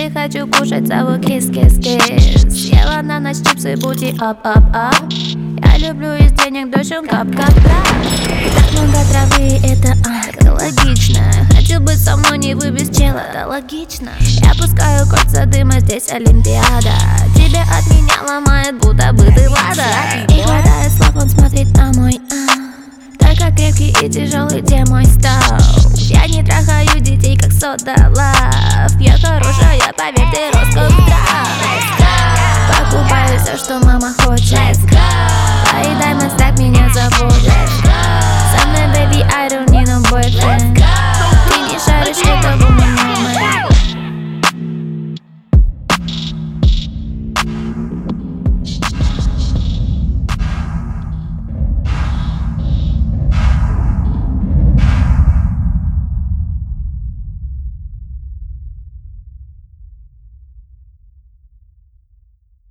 тебе хочу кушать целый кис-кис-кис. Съела на ночь чипсы, бути ап-ап-ап. Я люблю из денег душем кап-кап-кап. Так много травы, это экологично. Хотел быть со мной, не вы без чела, это логично. Я пускаю кольца дыма, здесь Олимпиада. Тебя от меня ломает, будто бы ты Лада. Не хватает слов, он смотрит на мой только крепкий и тяжелый, где мой стол. Я не трахаю детей, как сода лав. Я хорошая, поверь, ты роскошь трав. Покупаю все, что мама хочет.